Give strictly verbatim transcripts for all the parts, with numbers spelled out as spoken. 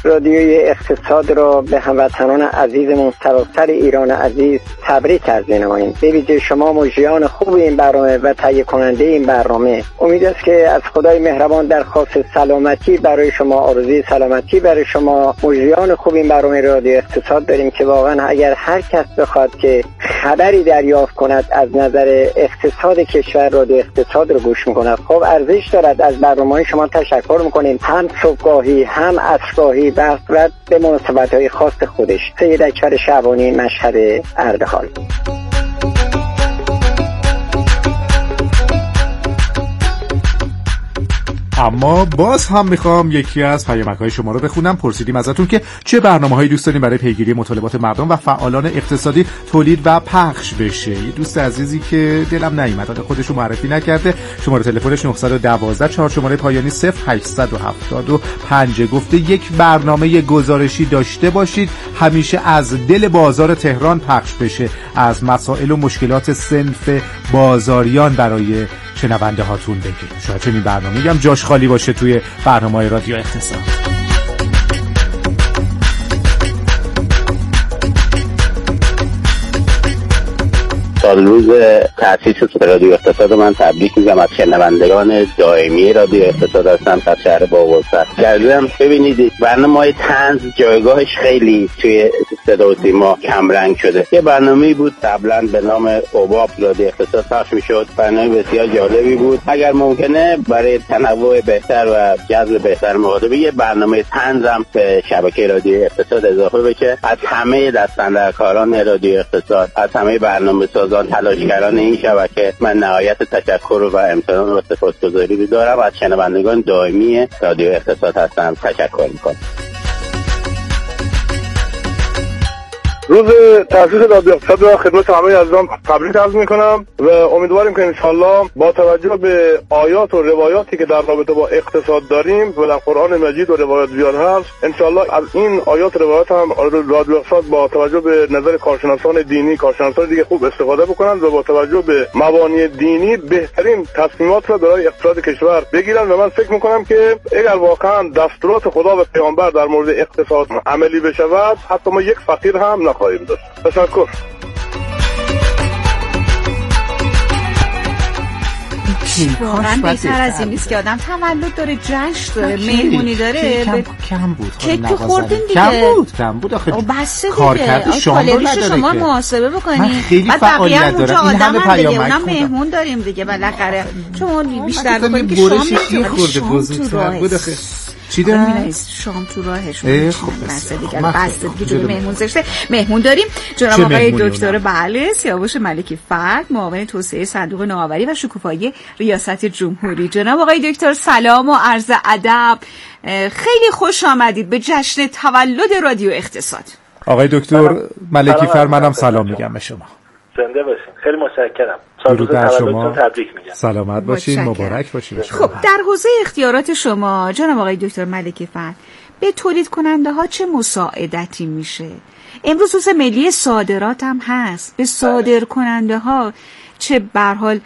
رادیوی اقتصاد را به هموطنان عزیزمون سراسر ایران عزیز تبریک عرض می‌نماییم. به ویژه شما مجریان خوب این برنامه و تهیه کننده این برنامه، امید است که از خدای مهربان درخواست سلامتی برای شما، آرزوی سلامتی برای شما مجریان خوب این برنامه رادیو اقتصاد داریم که واقعا اگر هر کس بخواد که خبری دریافت کند از نظر اقتصاد کشور، رادیو اقتصاد رو گوش می‌کند. خب ارزش دارد. از برنامه شما تشکر می‌کنیم، هم صبحگاهی هم عصرگاهی و به مناسبت‌های خاص خودش. سید اکبر شعبانی، مشهد اردهان. اما باز هم میخوام یکی از پیامک‌های شما رو بخونم. پرسیدیم ازتون که چه برنامه‌هایی دوست دارین برای پیگیری مطالبات مردم و فعالان اقتصادی تولید و پخش بشه. یه دوست عزیزی که دلم نیومد حالا خودش رو معرفی نکرده، شماره تلفنش نه یک دو چهار شماره پایانی صفر هشت هفت پنج گفته یک برنامه گزارشی داشته باشید همیشه از دل بازار تهران پخش بشه، از مسائل و مشکلات صنف بازاریان برای شنونده هاتون بگید. شاید چنین برنامه‌ای هم جاش خالی باشه توی برنامه‌های رادیو اقتصاد. سال روز تأسیس رادیو اقتصاد من تبریک میگم. از شنوندگان دائمی رادیو اقتصاد هستم از شهر باقرسر. گردم ببینید برنامه‌های طنز جایگاهش خیلی توی صدا و سیما کم رنگ شده. یه برنامه‌ای بود قبلا به نام اوباب رادیو اقتصاد پخش میشد. برنامه بسیار جالبی بود. اگر ممکنه برای تنوع بهتر و جذب بهتر مخاطب یه برنامه طنز هم به شبکه رادیو اقتصاد اضافه بشه. از همه دستاندرکاران رادیو اقتصاد، از همه برنامه‌سازان، تلاشگران این شبکه من نهایت تشکر و امتنان و سپاسگزاری دارم. از شنوندگان دائمی رادیو اقتصاد هستم تشکر میکنم. روز تأسیس رادیو اقتصاد را خدمت همه عزیزان تبریک عرض میکنم و امیدواریم که انشالله با توجه به آیات و روایاتی که در رابطه با اقتصاد داریم و در قرآن مجید و روایات زیاد هست، انشالله از این آیات و روایات هم رادیو اقتصاد با توجه به نظر کارشناسان دینی، کارشناسان دیگه خوب استفاده بکنند و با توجه به مبانی دینی بهترین تصمیمات را برای اقتصاد کشور بگیرند. و من فکر میکنم که اگر واقعا دستورات خدا و پیامبر در مورد اقتصاد عملی بشود، حتی ما یک فقیر هم خواهیم داشت. تشکر. واقعا بهتر از این نیست که آدم تولد داره، جشن داره، مهمونی داره. کم, کم بود. کیک خوردین دیگه. کم بود، کم بود. آخه بس کارکرد شما رو نداره شما که محاسبه بکنید. خیلی فعالیت دارم. این همه پیامک بودم. مهمون داریم دیگه بالاخره. شما بیشتر کنید که شام میخورده بزرگتر بود. آخه چی دارم؟ شام تو راهشون. خب بس دیگه بس دیگه جلوی مهمون زشته. مهمون داریم جناب آقای دکتر بله سیاوش ملکی فرد، معاون توسعه صندوق نوآوری و شکوفایی ریاست جمهوری. جناب آقای دکتر سلام و عرض ادب، خیلی خوش آمدید به جشن تولد رادیو اقتصاد. آقای دکتر ملکی فرد، منم سلام میگم به شما. زنده باشین. خیلی متشکرم. درود بر شما. تبریک میگم. سلامت باشین، مبارک باشین. خب در حوزه اختیارات شما جناب آقای دکتر ملکی فرد، به تولید کننده ها چه مساعدتی میشه؟ امروز روز ملی صادرات هم هست. به صادر کننده ها چه به هر حال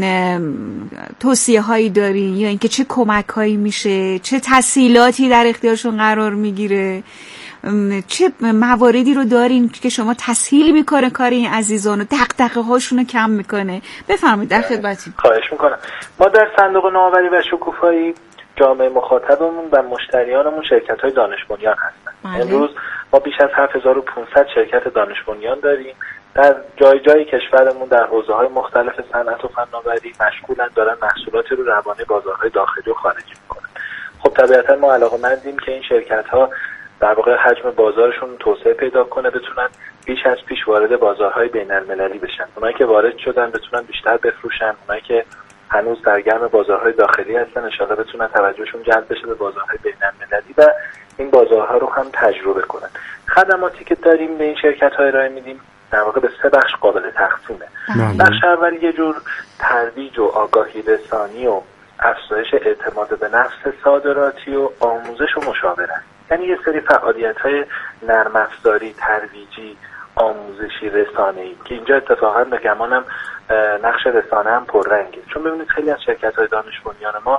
توصیه هایی دارین یا اینکه چه کمک هایی میشه؟ چه تسهیلاتی در اختیارشون قرار میگیره؟ چه مواردی رو دارین که شما تسهیل میکنه کار این عزیزان و دغدغه هاشون رو کم میکنه؟ بفرمایید، در خدمتیم. خواهش میکنم. ما در صندوق نوآوری و شکوفایی جامعه مخاطبمون و مشتریانمون شرکت های دانش بنیان هستن. بله. امروز ما بیش از هفت هزار و پانصد شرکت دانش بنیان داریم در جای جای کشورمون در حوزه های مختلف صنعت و فناوری مشغولن، دارن محصولاتی رو روانه بازارهای داخلی و خارجی میکنن. خب طبیعتا ما علاقه‌مندیم که این شرکت ها در واقع حجم بازارشون توسعه پیدا کنه، بتونن بیش از پیش وارد بازارهای بین‌المللی بشن. اونایی که وارد شدن بتونن بیشتر بفروشن، اونایی که هنوز در گرم بازارهای داخلی هستن ان شاءالله بتونن توجهشون جلب بشه به بازارهای بین‌المللی و این بازارها رو هم تجربه کنن. خدماتی که داریم به این شرکت‌ها ارائه میدیم در واقع به سه بخش قابل تقسیمه. بخش اول یه جور ترویج و آگاهی رسانی و افزایش اعتماد به نفس صادراتی و آموزش و مشاورت. یعنی یه سری فعالیت‌های نرم افزاری، ترویجی، آموزشی، رسانه‌ای که اینجا اتفاقا به گمانم نقش رسانه هم پررنگه. چون ببینید خیلی از شرکت‌های دانش بنیان ما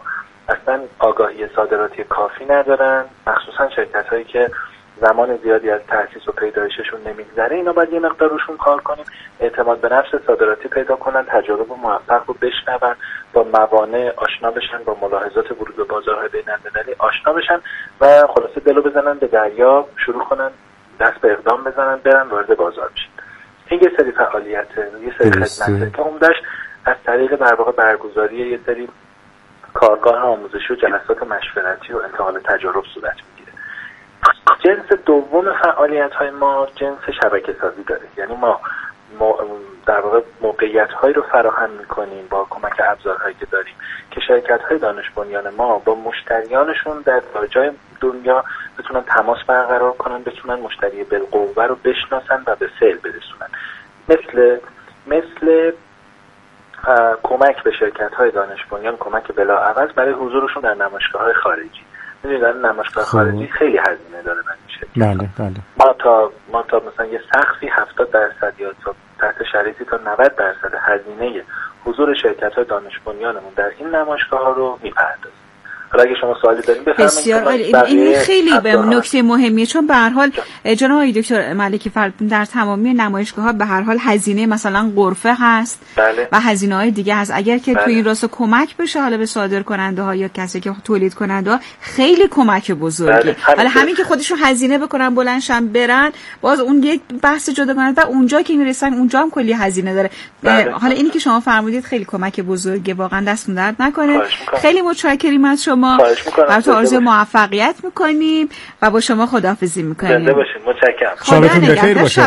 اصلا آگاهی صادراتی کافی ندارن، مخصوصا شرکت هایی که زمان زیادی از تأسیس و پیدایششون نمیگذره. اینا باید یه مقدار روشون کار کنیم، اعتماد به نفس صادراتی پیدا کنن، تجارب موفق رو بشنون، با موانع آشنا بشن، با ملاحظات ورود به بازارهای بین‌المللی آشنا بشن و خلاصه دلو بزنن به دریا، شروع کنن دست به اقدام بزنن، برن وارد بازار بشن. این یه سری فعالیته، یه سری خدمته که عمدش از طریق در واقع برگزاری یه سری کارگاه آموزشی و جلسات مشورتی و انتقال تجارب صورت میگیره. جنس دوم فعالیت‌های ما جنس شبکه سازی داره، یعنی ما در واقع موقعیت‌هایی رو فراهم می‌کنیم با کمک ابزارهایی که داریم که شرکت‌های دانش بنیان ما با مشتریانشون در جای دنیا بتونن تماس برقرار کنن، بتونن مشتری بالقوه رو بشناسن و به فعل برسونن. مثل مثل کمک به شرکت‌های دانش بنیان، کمک بلاعوض برای حضورشون در نمایشگاه‌های خارجی. می‌دونید در نمایشگاه خارجی خیلی هزینه داره برای شرکت. بله بله. ما تا ما تا مثلا یه سقفی هفتاد درصد یا تا تحت شرایطی تا نود درصد هزینه حضور شرکت‌های دانش بنیانمون در این نمایشگاه‌ها رو می‌پردازیم. حالا اگه شما سوالی دارین بفرمایید. بسیار عالی. این خیلی به نکته مهمیه، چون به هر حال جناب آقای دکتر ملکی فرد در تمامی نمایشگاه‌ها به هر حال هزینه مثلا غرفه هست بله. و هزینه‌های دیگه هست. اگر که بله. تو این راستا کمک بشه حالا به صادرکننده‌ها یا کسی که تولید کننده‌ها، خیلی کمک بزرگی. حالا همین که خودشون هزینه بکنن بلندشن برن، باز اون یک بحث جداگانه و اونجا که میرسن اونجا هم کلی هزینه داره. بله. حالا اینی که شما فرمودید خیلی کمک بزرگی، واقعا دستتون درد نکنه. خیلی متشکرم از شما. براتون آرزوی موفقیت میکنیم و با شما خداحافظی میکنیم. زنده باشید. متشکرم. شبتون بخیر باشه.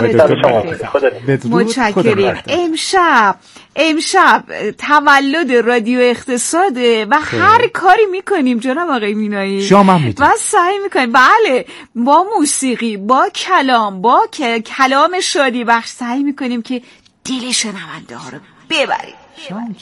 متشکرم. امشب امشب تولد رادیو اقتصاده و هر کاری میکنیم جناب آقای مینایی. شام هم میدیم. و سعی میکنیم بله با موسیقی، با کلام، با کلام شادی بخش سعی میکنیم که دل شنونده ها رو ببریم. شام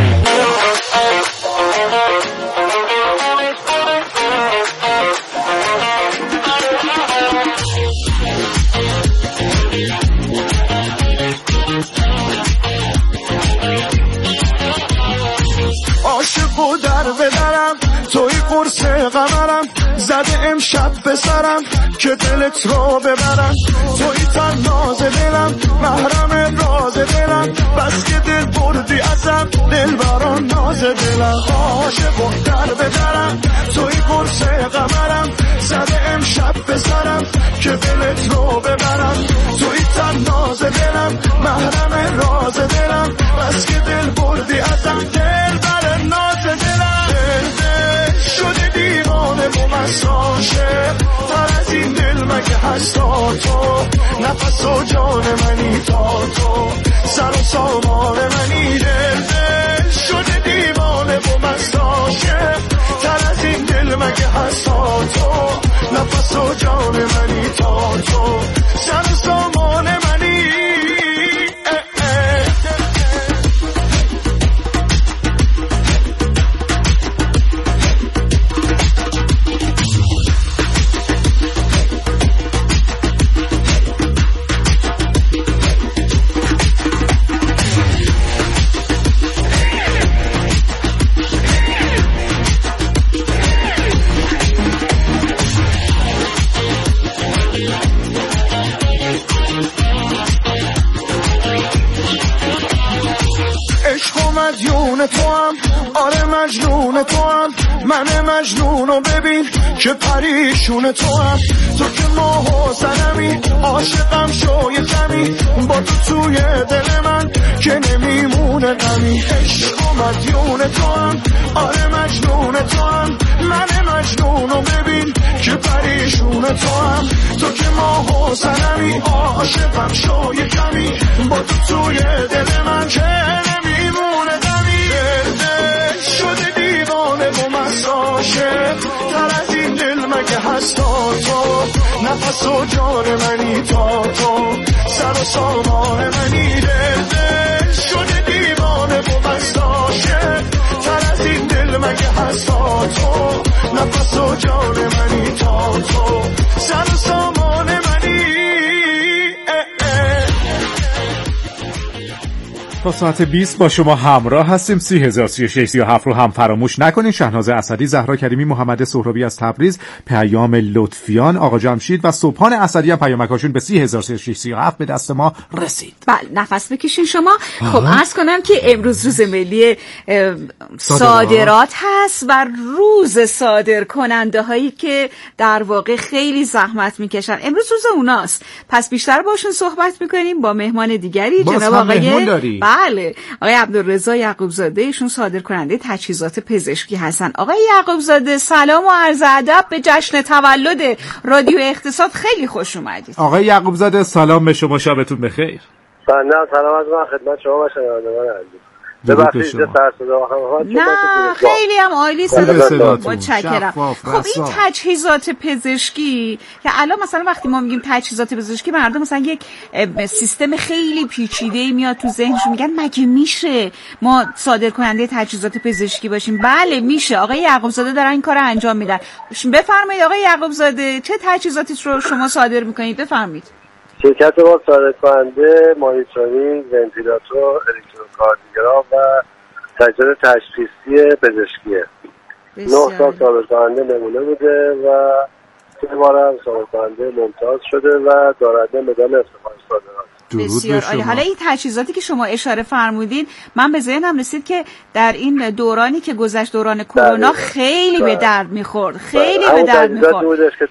عاشق و در بدرم توی قرص قمرم، زده امشب به سرم که دلت رو ببرم. توی تناز دلم، محرم راز دلم، بس که دل بردی ازم، دل بران ناز دلم. عاشق و در بدرم توی قرص قمرم، زده امشب به سرم که دلت رو ببرم. توی تناز دلم، محرم راز دلم، بس که دل بردی ازم، دل بران ناز دلم. دل شده دیوانه و مساشه، تر از این دل مگه هستا تو؟ نفس و جان منی تا تو، سر و سامان منی. دل دل شده دیوانه و مساشه، تر از این دل مگه هستا تو؟ نفس و جان منی تا تو، سر و سامان منی. مدیون تو هم، آره مجنون تو هم، من مجنونو ببین که پریشون تو هم. تو که ماه و سنمی، عاشقم شو یه کمی، با تو توی دل من که نمیمونه غمی. عشق و مدیون تو هم، آره مجنون تو هم، من مجنونو ببین که پریشون تو هم. تو که ماه و سنمی، عاشقم شو یه کمی، با تو توی دل من که نمیمونه غمی. دل دل شده دیوانه و مساشه، تر از این دل مگه هستا تو؟ نفس و جان منی تا تو، سر و سامان منی. دل دل شده دیوانه و مساشه، تر از این دل مگه هستا تو؟ نفس و جان منی تا تو، سر و سامان منی. تا ساعت بیست با شما همراه هستیم. سی هزار سی و شش سی و هفت رو هم فراموش نکنید. شهناز اسدی، زهرا کریمی، محمد سهرابی از تبریز، پیام لطفیان، آقا جمشید و صبحان اسدی هم پیامکاشون به سی هزار سی و شش سی و هفت به دست ما رسید. بله نفس بکشین شما. خب عرض کنم که امروز روز ملی صادرات هست و روز صادر کننده هایی که در واقع خیلی زحمت میکشن، امروز روز اوناست. پس بیشتر باشون صحبت میکنیم با مهمان دیگری، جناب آقای بله آقای عبدالرضا یعقوبزاده، ایشون صادر کننده تجهیزات پزشکی هستن. آقای یعقوبزاده سلام و عرض ادب به جشن تولد رادیو اقتصاد، خیلی خوش اومدید. آقای یعقوبزاده سلام به شما، شبتون بخیر. سلام سلام از من خدمت شما و شنوندگان عزیز. ببخشید در صدا هم نه خیلی هم عالی صداتون، متشکرم. خب این تجهیزات پزشکی که الان مثلا وقتی ما میگیم تجهیزات پزشکی، مردم مثلا یک سیستم خیلی پیچیده میاد تو ذهنشون، میگن مگه میشه ما صادر کننده تجهیزات پزشکی باشیم؟ بله میشه. آقای یعقوبزاده دارن این کارو انجام میدن. بفرمایید آقای یعقوبزاده چه تجهیزاتی رو شما صادر میکنید؟ بفرمایید. شرکت ما صادر کننده مانیتورینگ، ونتیلاتور، الکتروکاردیوگرام و تجهیزات تشخیصی پزشکیه. نه سال صادر کننده نمونه بوده و سه بار هم صادر کننده ممتاز شده و دارنده مدال افتخار صادرات. بسیار عالی. حالا این تجهیزاتی که شما اشاره فرمودین، من به ذهنم رسید که در این دورانی که گذشت، دوران کرونا، خیلی به درد میخورد، خیلی به درد میخورد.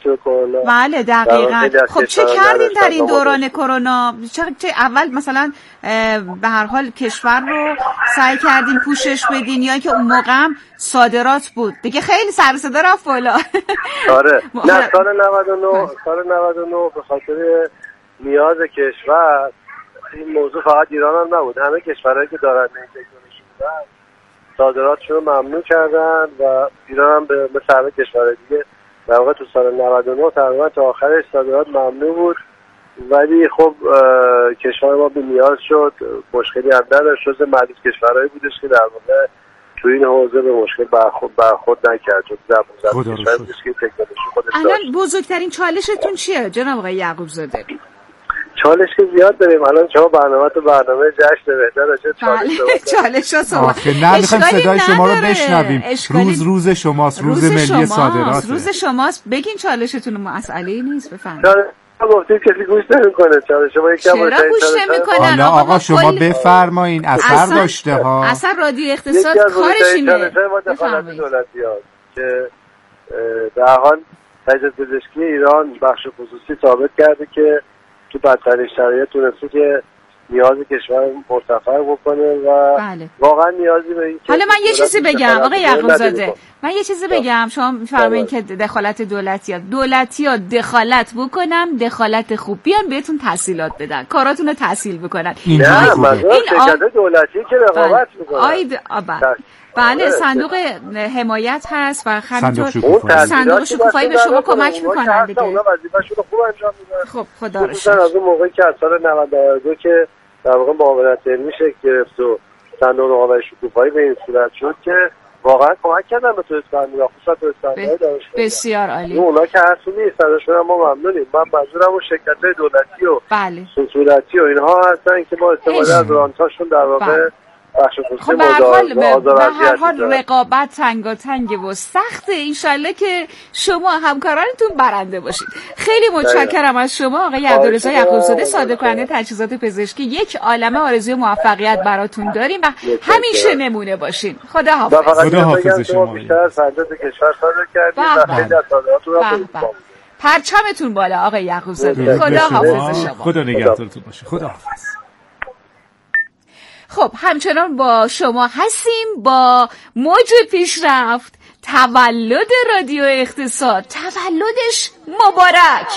بله دقیقاً. خب چه کردین در این دوران کرونا؟ چه اول مثلا به هر حال کشور رو سعی کردین پوشش بدین، یا اینکه اون موقع هم صادرات بود دیگه خیلی سر صدا رفت بالا؟ آره نه سال نود و نه سال نود و نه به خاطر نیاز کشور، این موضوع فقط ایران هم نبود، همه کشورهایی که دارن این تکنولوژی بودن صادراتشون رو ممنوع کردن و ایران هم به مثل همه کشورهای دیگه در واقع تو سال نود و نه تقریبا تا آخرش صادرات ممنوع بود. ولی خب کشور ما به نیاز شد، مشکلی هم نداشت، جز معدود کشورهایی بودش که در واقع تو این حوزه به مشکل برخورد برخورد نکرد. چون در کشور بودش که تکنولوژی خودش داشت. الان بزرگترین چالشتون چیه جناب آقای یعقوبزاده؟ چالش که زیاد داریم. الان شما برنامه تو برنامه جشن بهتر راجع چالش چالش ها نه میخوایم صدای شما رو بشنویم. روز روز شماست، روز, روز ملی شماست. صادرات روز شماست. بگین چالشتون. مسئله نیست، بفرمایید. گفتید کسی گوش نمیکنه چالش شما. یکم چرا گوش نمیکنن؟ حالا آقا شما بفرمایین، اثر داشته ها. اثر رادیو اقتصاد کارش اینه. دخالت دولتی ها که در حال تجهیزات پزشکی ایران بخش خصوصی ثابت کرده که تو بدترین شرایط تونسته که نیاز کشور مرتفع بکنه و بله. واقعا نیازی به این. حالا من یه چیزی بگم آقای یعقوبزاده، من یه چیزی بگم. شما می‌فرمایید که دخالت دولتی‌ها دولتی‌ها دخالت بکنن، دخالت خوب بیان بهتون تحصیلات بدن، کاراتون رو تحصیل بکنن. نه مثلا شرکت دولتی که رقابت می‌کنه. آید بله صندوق حمایت هست و همینطور صندوق شکوفایی به شما کمک میکنن دیگه. اونا وظیفه‌شون رو خوب انجام میدن. خب خدا رو شکر. از اون موقعی که از سال نود و دو که در واقع معاونت علمی شکل گرفت و صندوق رقابت شکوفایی به این صورت شد که واقعا کمک کردن به توسعه فنی، خصوصا توسعه دانشگاه. بسیار عالی. اونا که اصلا نیست، ازشون ما ممنونیم. من منظورم اون شرکت‌های دولتی و بله خصوصی و اینها هستن که ما استفاده از گرانت‌هاشون در واقع خب به هر حال به هر حال رقابت تنگاتنگ و سخته. انشالله که شما همکارانتون برنده باشید. خیلی متشکرم از شما آقای عبدالرضا یعقوبزاده، صادر کننده تجهیزات پزشکی. یک عالمه آرزوی موفقیت براتون داریم و همیشه نمونه باشین. خدا حافظ. خدا حافظ شما. بیشتر صادرات کشور صادر کردید و خیلی از صادراتتون رو پرچمتون بالا آقای یعقوبزاده. خدا حافظ شما. خدا نگهدارتون باشه. خدا حافظ. خب همچنان با شما هستیم با موج پیشرفت. تولد رادیو اقتصاد، تولدش مبارک.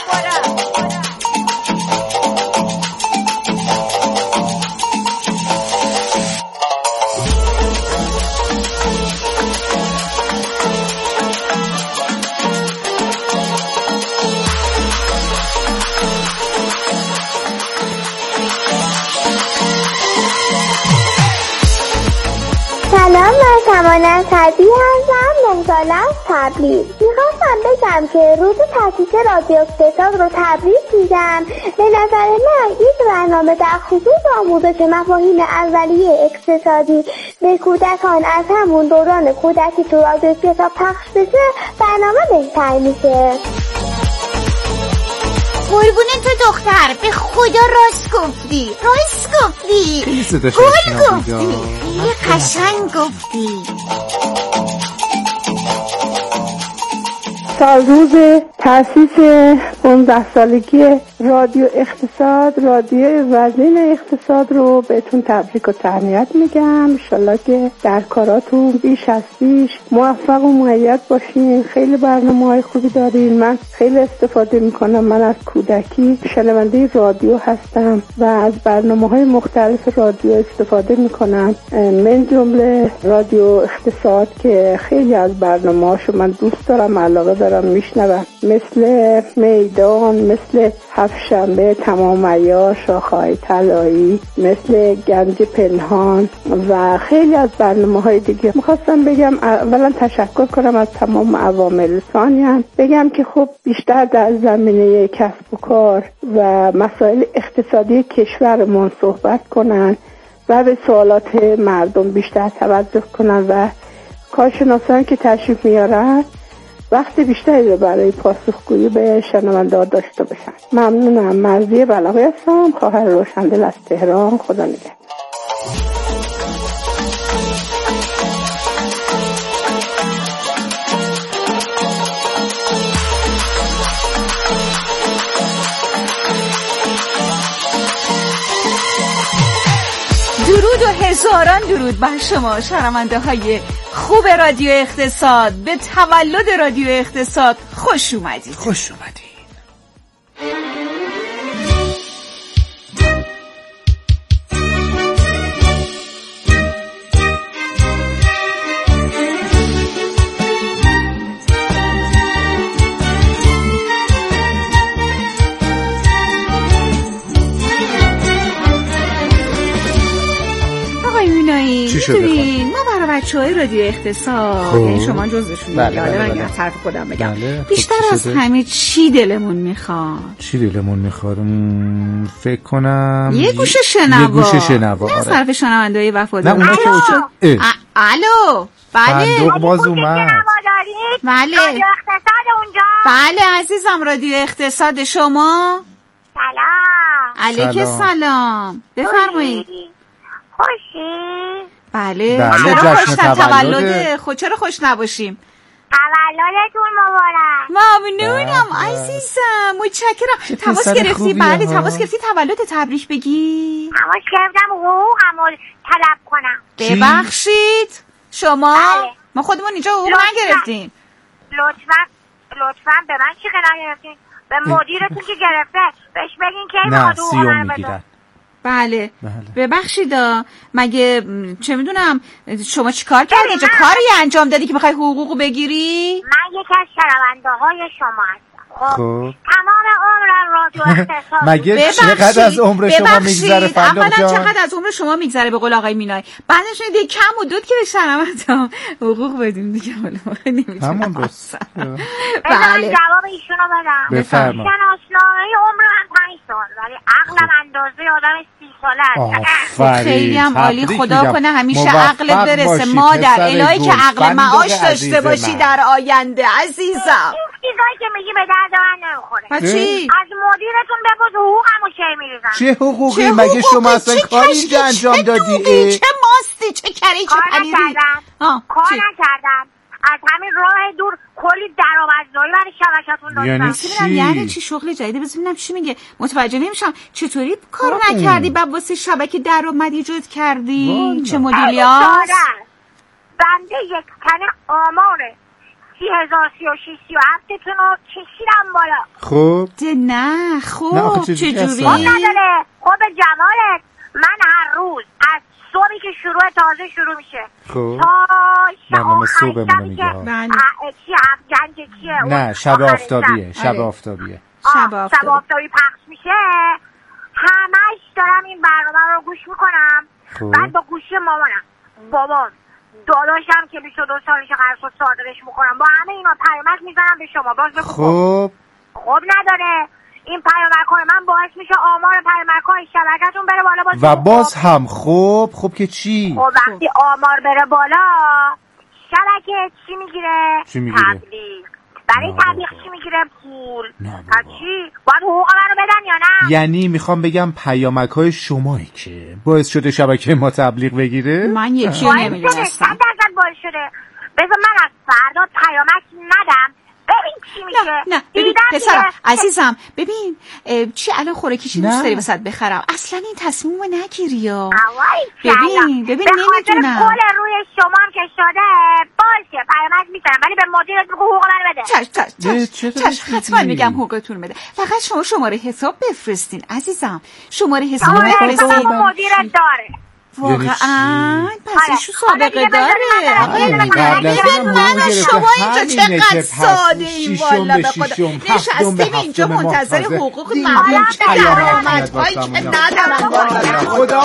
سلام، من سمانه صدی هستم، ممتنم تبلیغ. میخواستم بگم که روز تاسیس رادیو اقتصاد رو تبریک میگم. به نظر من یک برنامه در خصوص آموزش مفاهیم اولیه اقتصادی به کودکان از همون دوران کودکی تو رادیو اقتصاد پخش بشه برنامه بهتر میشه. قربونه تو دختر، به خدا راست گفتی، راست گفتی، گل گفتی، خیلی قشنگ گفتی. سال روز تأسیس پانزده سالگی رادیو اقتصاد، رادیو وزین اقتصاد رو بهتون تبریک و تهنیت میگم. انشالله که در کاراتون بیش از پیش موفق و مؤید باشین. خیلی برنامه‌های خوبی دارین. من خیلی استفاده میکنم. من از کودکی شنونده رادیو هستم و از برنامه‌های مختلف رادیو استفاده میکنم، من جمله رادیو اقتصاد که خیلی از برنامه‌هاشو من دوست دارم، علاقه دارم میشنوم، مثل میدان، مثل هفت‌شنبه تمام عیار، شاخه‌های طلایی، مثل گنج پنهان و خیلی از برنامه‌های دیگه. میخواستم بگم اولا تشکر کنم از تمام عوامل، ثانیاً بگم که خب بیشتر در زمینه کسب و کار و مسائل اقتصادی کشورمون صحبت کنن و به سوالات مردم بیشتر توجه کنن و کارشناسان که تشریف میارن وقت بیشتری رو برای پاسخگویی به شنونده‌ها داشته باشن. ممنونم. مرضیه بلاغی هستم، خواهر روشندل از تهران. خدا نگهدار. درود و هزاران درود بر شما شنونده های خوب رادیو اقتصاد. به تولد رادیو اقتصاد خوش اومدید. خوش اومدید. میدونین ما برای بچه های رادیو اقتصاد، یعنی شما جزشون بله بله بله بله بله. طرف خودم بگم بله. بیشتر خب از همه چی دلمون میخواد؟ چی دلمون میخواد؟ فکر کنم یه گوشه شنوا. یه گوشه شنوا. نه صرف شنونده های وفادار. نه اون که اوچه الو بله صندوق باز اومد. بله رادیو اقتصاد اونجا. بله عزیزم، رادیو اقتصاد شما. سلام. علیک سلام. بفرمایید. خوشی؟ بله. بله چرا خوش جشن تولده؟ خود چرا خوش نباشیم؟ تولدتون مبارک. ممنونم عزیزم، متشکرم. تماس گرفتی؟ بله تماس گرفتی تولد تبریک بگی؟ تماس گرفتم حقوقمو طلب کنم. ببخشید شما؟ بله. ما خودمون اینجا حقوق نگرفتیم. لطفاً لطفاً به من چی که نگرفتین؟ به مدیرتون که گرفته بهش بگین که نه سیوم میگیرن. بله ببخشید مگه چه میدونم شما چی کار کردی؟ اینجا کاری انجام دادی که میخوای حقوقو بگیری؟ من یکی از شنونده های شما هستم. خب تمام عمرم رادیو اقتصاد. مگه چقدر از عمر شما میگذره فندق جان؟ چقدر از عمر شما میگذره به قول آقای مینای؟ بعدش دیگه کم و دود که به شنونده‌ها حقوق بدیم دیگه. حالا نمی‌تونم همون درست. بله جواب ایشونو بدم. بفرمایید. شناسنامه عمرم پنج سال ولی عقلم اندازه آدم سی ساله است. خیلی هم عالی. خدا کنه همیشه عقلت برسه مادر. الهی که عقل معاش داشته باشی در آینده عزیزم. چیزایی که میگی به درد من نمیخوره. چی؟ از مدیرتون بپرس حقوقمو کی میریزن. چه حقوقی؟ مگه شما اصلا کاری اینجا انجام دادی؟ چه ماستی چه کری چه پلیدی؟ کار نکردم. از همین راه دور کلی درآمدزایی برای شبکه‌تون داشتم. یعنی چی؟ یعنی چی شغل جدید؟ بذار ببینم چی میگه. متوجه نمیشم. چطوری کار نکردی بعد واسه شبکه درآمد ایجاد کردی؟ چه مدلیاست؟ بنده یک تنه آماره سی هزار سی و شیش سی و هفتتون رو کشیدم بالا. خب نه خب چجوری؟ خب نداره. خب جمالت من هر روز از صبحی که شروع تازه شروع میشه خب تا برنامه صبحمونو میگه ها. چی هم گنج چیه؟ نه شب آفتابیه. شب آفتابیه. شب آفتابی. شب آفتابی پخش میشه. همش دارم این برنامه رو گوش میکنم. بعد با گوشی مامانم، بابام، داداشم که بیست و دو سالشه قرص صادرش میکنم. با همه اینا پیامک میزنم به شما. باز بگو خب خب نداره. این پیامک‌های من باعث میشه آمار پیامک‌های شبکه‌تون بره بالا. باز و باز هم خب خب که چی؟ خب وقتی آمار بره بالا شبکه چی میگیره؟ چی میگیره؟ تبلیغ. برای تبلیغ چی میگیره؟ پول. پس چی؟ باید حقوق منو بدن یا نه؟ یعنی میخوام بگم پیامک‌های شمایی که باعث شده شبکه ما تبلیغ بگیره؟ من یکی نمیدونستم. صد درصد باعث شده. بذار من از فردا پیامک ندم. ببین چی میشه. نه نه ببین پسرم عزیزم ببین چی الان خوراکی چی دوست داری واسط بخرم. اصلا این تصمیمو نگیری یا ببین ببین نمیدونم. به خاطر پول روی شما هم که شده باشه پیامک میذارم ولی به مدیرت بگو حقوق منو بده. چش چش چش حتما میگم حقوقتون بده. فقط شما شماره حساب بفرستین عزیزم. شماره حساب بفرستین. مدیرت داره. واقعا پس ایشون سابقه داره. قبل از این من شما اینجا چقدر ساده این والا به خدا نشستیم اینجا منتظر حقوق مردم چه درآمدهایی که ندارن والا. خدا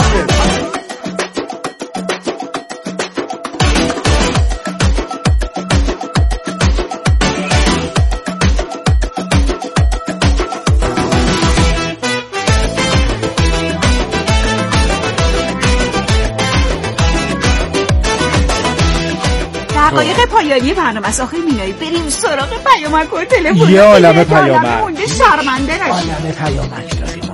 دقایق پایانی برنامه است. آخه مینایی بریم سراغ پیامک و تلفن. یه عالمه پیامک مونده شرمنده نشید. عالمه پیامک داریم.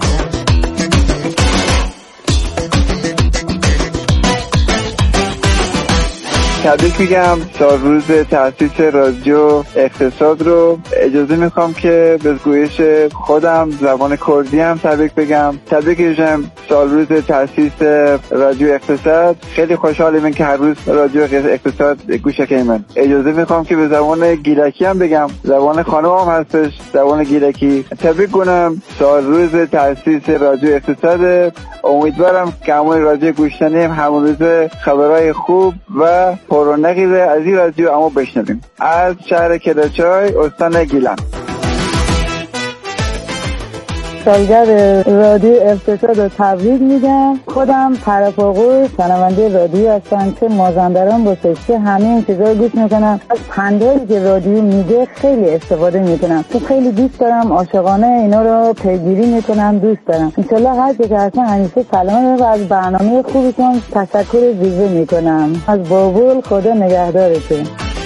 تبریک میگم سال روز تأسیس رادیو اقتصاد رو. اجازه میخوام که به گویش خودم زبان کردی هم تبریک بگم. تبریک میگم سال روز تأسیس رادیو اقتصاد. خیلی خوشحالیم که هر روز رادیو اقتصاد گوش من. اجازه میخوام که به زبان گیلکی هم بگم. زبان خانم هم هستش زبان گیلکی. تبریک کنم سال روز تأسیس رادیو اقتصاد. امیدوارم که همون رادیو گوش کنیم همون روز خبرهای خوب و پررونقی از این رادیو اما بشنویم. از شهر کلاشای استان گیلان. سالگرد رادیو اقتصاد رو تبریک میگم. خودم طرف‌آقو شنونده رادیو هستم که مازندران باشه که همه این چیزا رو گوش میکنم. از پندایی که رادیو میگه خیلی استفاده میکنم. تو خیلی دوست دارم عاشقانه اینا رو پیگیری میکنم. دوست دارم انشالله هر که هستن همیشه سلامت و از برنامه خوبتون تشکر ویژه میکنم. از بابول خدا نگهدارتون.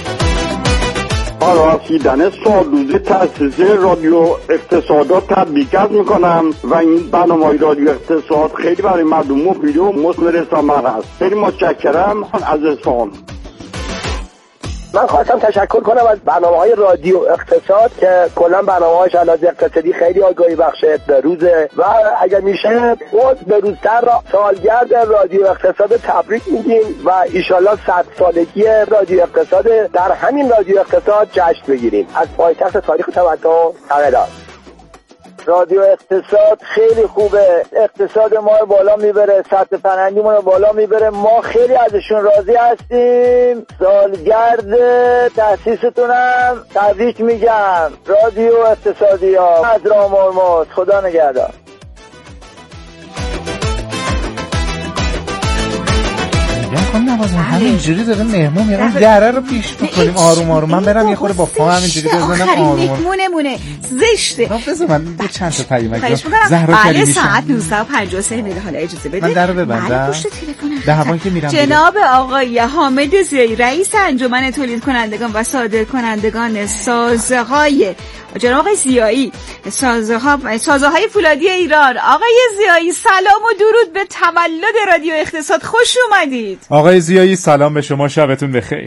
رسیدن سال روز تأسیس رادیو اقتصاد تبریک میکنم و این برنامه رادیو اقتصاد خیلی برای مردم مفید و مثمر ثمر است. خیلی متشکرم از اصفهان. من خواستم تشکر کنم از برنامه‌های رادیو اقتصاد که کلا برنامه‌هاش علاوه اقتصادی خیلی آگاهی بخشه به روزه و اگر میشه باز به روزتر را سالگرد رادیو اقتصاد تبریک میگیم و ایشالله صد سالگی رادیو اقتصاد در همین رادیو اقتصاد جشن بگیریم. از پایتخت تاریخ تمدن تقدم. رادیو اقتصاد خیلی خوبه. اقتصاد ما رو بالا میبره، سطح فرهنگیمون رو بالا میبره. ما خیلی ازشون راضی هستیم. سالگرد تأسیستونم تبریک میگم. رادیو اقتصادی ها از رام هرمز. خدا نگهدار. خانم نوازم همینجوری داره مهمون میاد دره رو پیش بکنیم آروم آروم. من برم یه خورده با پا همینجوری بزنم آروم آروم. مهمونه مونه زشته. بذار من یه چند تا پیامک زهرا کریمی ساعت نوزده و پنجاه و سه دقیقه. حالا اجازه بده من درو ببندم. به همان که میرم. جناب آقای حامد زیایی رئیس انجمن تولید کنندگان و صادر کنندگان سازهای جناب آقای زیایی سازها سازهای فولادی ایران. آقای زیایی سلام و درود به تولد رادیو اقتصاد. خوش اومدید. آقای زیایی سلام به شما. شبتون بخیر.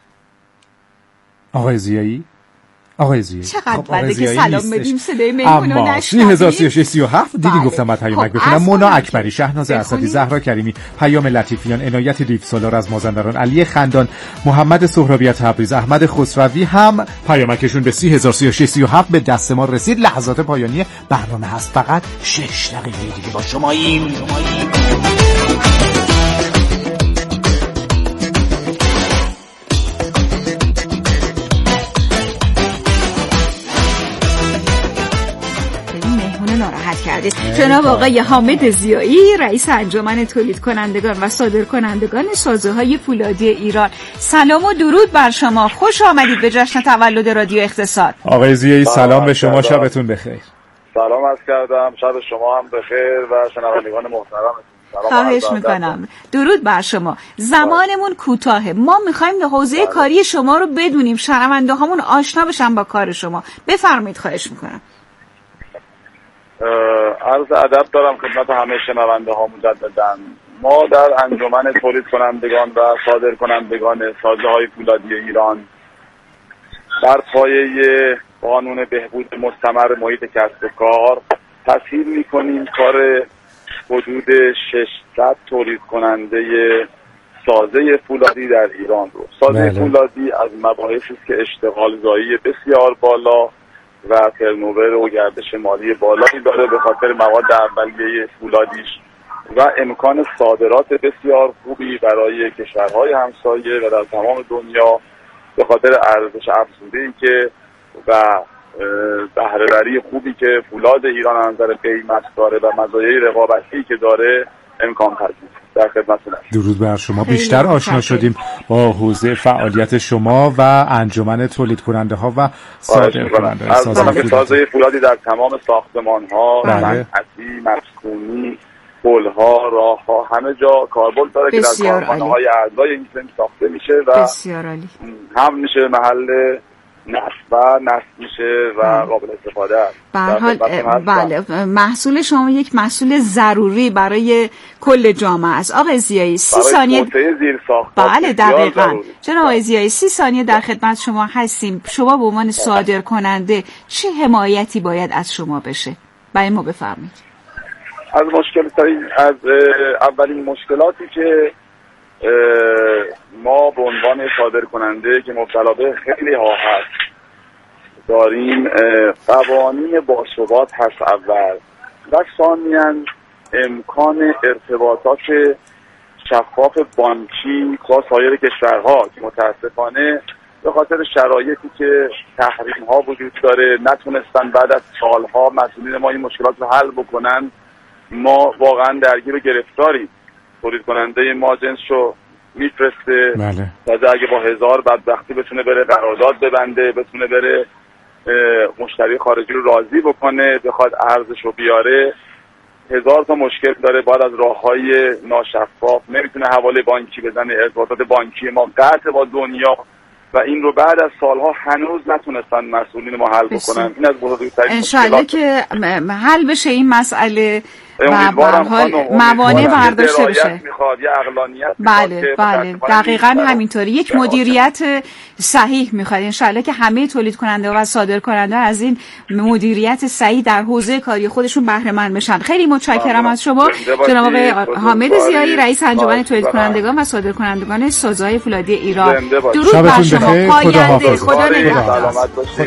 آقای زیایی آقای زیایی چقدر خب بده که سلام بدیم صدای میمون رو نشنویم. هزار و سی و شش سی و هفت دیدی گفتم بعد پیامک خب بخونم. مونا اکبری، شهناز اسدی، زهرا کریمی، پیام لطیفیان، عنایت ریف سالار از مازندران، علی خندان، محمد سهرابی از تبریز، احمد خسروی هم پیامکشون به سی هزار و سی و شش سی و هفت به دست ما رسید. لحظات پایانی برنامه هست. فقط شش دقیقه دیگه با شماییم. ناراحت کردید. جناب آقای حامد ضیایی رئیس انجمن تولید کنندگان و صادر کنندگان سازه‌های فولادی ایران، سلام و درود بر شما. خوش آمدید به جشن تولد رادیو اقتصاد. آقای ضیایی سلام به شما، شبتون بخیر. سلام عرض کردم، شب شما هم بخیر و شنوندگان محترم. خواهش میکنم. درود بر شما. زمانمون کوتاهه، ما میخوایم حوزه کاری شما رو بدونیم، شنونده هامون آشنا بشن با کار شما. بفرمایید. خواهش میکنم. عرض ادب دارم خدمت همه شنونده ها مجدداً. ما در انجمن تولید کنندگان و صادر کنندگان سازه‌های فولادی ایران بر پایه قانون بهبود مستمر محیط کسب و کار تسهیل میکنیم کار حدود ششصد تولید کننده سازه فولادی در ایران رو. سازه بله. فولادی از مباحثی است که اشتغال زایی بسیار بالا و ترنوور و گردش مالی بالایی داره به خاطر مواد اولیه فولادیش و امکان صادرات بسیار خوبی برای کشورهای همسایه و در تمام دنیا به خاطر ارزش افزوده‌ای که و بهره‌وری خوبی که فولاد ایران از نظر قیمت داره و مزایای رقابتی که داره امکان پذیر. در خدمتتون هستم. درود بر شما. بیشتر آشنا شدیم با حوزه فعالیت شما و انجمن تولید کننده ها و صادر کننده ها. سازه فولادی در تمام ساختمان ها، صنعتی، مسکونی، پل ها، راه ها، همه جا کاربرد داره که در کارخانه های اعضای این سیستم ساخته میشه و بسیار عالی. هم میشه محل نصب و نصب میشه و قابل استفاده است. به هر حال بله، محصول شما یک محصول ضروری برای کل جامعه است. آقای ضیایی سی ثانیه زیر ساخت. بله دقیقاً. جناب آقای ضیایی سی ثانیه در خدمت شما هستیم. شما به عنوان صادر کننده چه حمایتی باید از شما بشه؟ برای ما بفرمایید. از مشکل از اولین مشکلاتی که ما به عنوان صادر کننده که مبتلا به خیلی ها هست داریم، قوانین باثبات هست اول و ثانیاً امکان ارتباطات شفاف بانکی با سایر کشورها که متاسفانه به خاطر شرایطی که تحریم ها وجود داره نتونستن بعد از سالها مسئولین ما این مشکلات رو حل بکنن. ما واقعا درگیر و گرفتاریم. تولید کننده ما جنسشو میفرسته بله. تازه اگه با هزار بدبختی بتونه بره قرارداد ببنده، بتونه بره مشتری خارجی رو راضی بکنه، بخواد ارزشو بیاره، هزار تا مشکل داره. بعد از راههای ناشفاف نمیتونه حواله بانکی بزنه، ارتباطات بانکی ما قطع با دنیا و این رو بعد از سالها هنوز نتونستن مسئولین ما حل بکنن. این از بزرگترین انشالله که حل بشه این مسئله و به هر حال موانع برداشته بشه. بله بله دقیقاً همینطوری. یک مدیریت صحیح میخواد. انشالله که همه تولید کننده و صادر کننده از این مدیریت صحیح در حوزه کاری خودشون بهره مند بشن. خیلی متشکرم از شما جناب آقای حامد ضیایی رئیس انجمن تولید کنندگان و صادر کنندگان سازه‌های فولادی ایران. درود بر شما. پاینده. خدا نگهدار.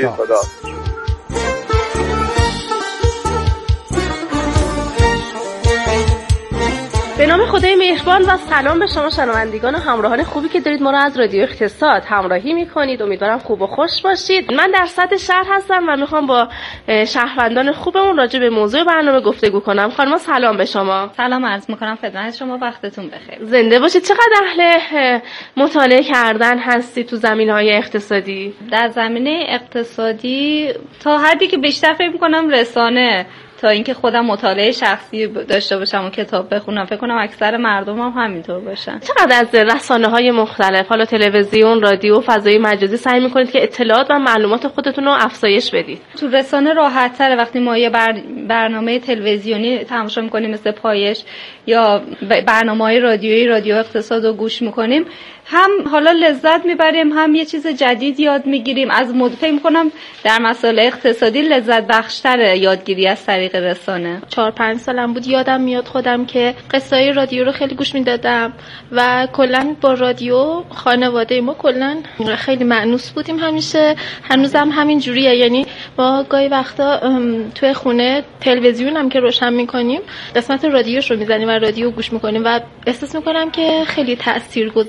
به نام خدای مهربان و سلام به شما شنوندگان و همراهان خوبی که دارید ما رو از رادیو اقتصاد همراهی میکنید. امیدوارم خوب و خوش باشید. من در سطح شهر هستم و میخوام با شهروندان خوبمون راجع به موضوع برنامه گفتگو کنم. خانم سلام به شما. سلام عرض میکنم خدمت شما، وقتتون بخیر. زنده باشید. چقدر اهل مطالعه کردن هستی تو زمینه‌های اقتصادی؟ در زمینه اقتصادی تا حدی که بیشتر فکر میکنم رسانه تا اینکه خودم مطالعه شخصی داشته باشم و کتاب بخونم. فکر کنم اکثر مردم هم همینطور باشن. چقدر از رسانه‌های مختلف، حالا تلویزیون، رادیو، فضای مجازی سعی می‌کنید که اطلاعات و معلومات خودتون رو افزایش بدید؟ تو رسانه راحت‌تره وقتی ما یه بر... برنامه تلویزیونی تماشا می‌کنیم مثل پایش یا برنامه‌های رادیویی رادیو اقتصاد رو گوش می‌کنیم، هم حالا لذت میبریم هم یه چیز جدید یاد میگیریم. از مد فکر می‌کنم در مسائل اقتصادی لذت بخش‌تر یادگیری از طریق رسانه. چهار پنج سالم بود یادم میاد خودم که قصه‌های رادیو رو خیلی گوش میدادم و کلا با رادیو خانواده ما کلا خیلی مأنوس بودیم همیشه. هنوزم همین جوریه، یعنی ما گاهی وقتا توی خونه تلویزیون هم که روشن می‌کنیم قسمت رادیوش رو می‌زنیم و رادیو گوش می‌کنیم و احساس می‌کنم که خیلی تاثیرگذارتر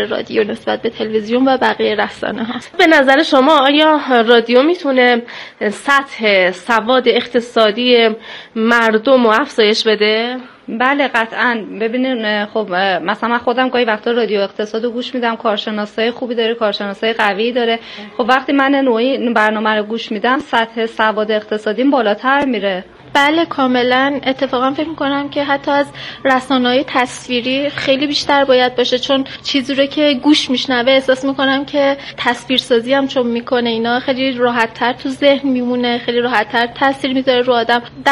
نظر رادیو نسبت به تلویزیون و بقیه رسانه ها. به نظر شما آیا رادیو میتونه سطح سواد اقتصادی مردم رو افزایش بده؟ بله قطعاً. ببینین خب مثلا من خودم گاهی وقتا رادیو اقتصاد رو گوش میدم، کارشناسای خوبی داره، کارشناسای قوی داره. خب وقتی من نوعی برنامه رو گوش میدم سطح سواد اقتصادیم بالاتر میره. بله کاملا. اتفاقا فکر میکنم که حتی از رسانه‌های تصویری خیلی بیشتر باید باشه، چون چیزی رو که گوش میشنوه احساس میکنم که تصویرسازی هم چون میکنه اینا خیلی راحت‌تر تو ذهن میمونه، خیلی راحت‌تر تاثیر میذاره رو آدم.